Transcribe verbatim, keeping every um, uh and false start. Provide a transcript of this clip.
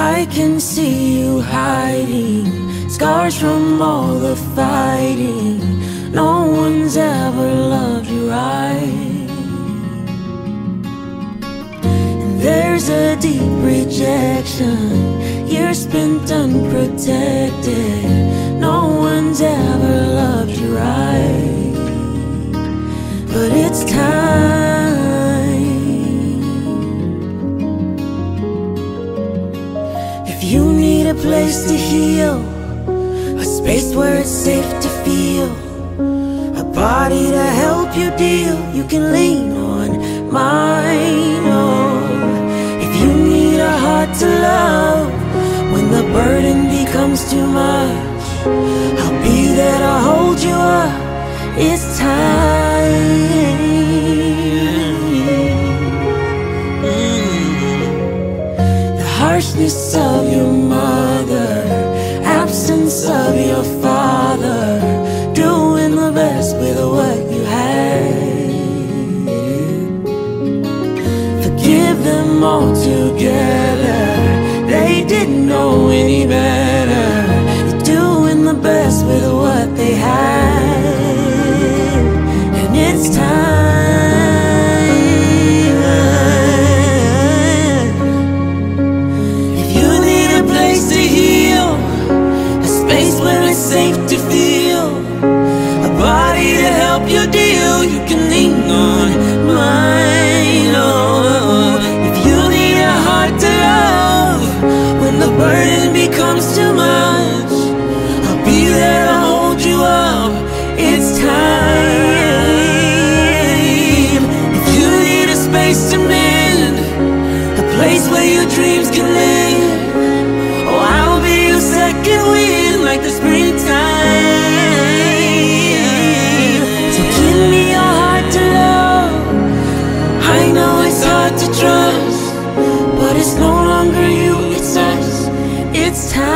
I can see you hiding, scars from all the fighting. No one's ever loved you right. And there's a deep rejection, years spent unprotected. No one's ever loved you right. But it's time. If you need a place to heal, a space where it's safe to feel, a body to help you deal, you can lean on mine. Oh, if you need a heart to love when the burden becomes too much, I'll be there to hold you up. It's time. The harshness of your mother, absence of your father, doing the best with what you had. Forgive them all together, they didn't know any better. They're doing the best with what they had. And it's time. If you need a place to heal, a space where it's safe to feel, a body to help you deal, you can lean on mine. Oh, if you need a heart to love when the burden becomes too much, I'll be there to hold you up. It's time. If you need a space to mend, a place where your dreams can live, oh, I'll be your second wind like the springtime. So give me your heart to love. I know it's hard to trust, but it's no longer you, it's us. It's time.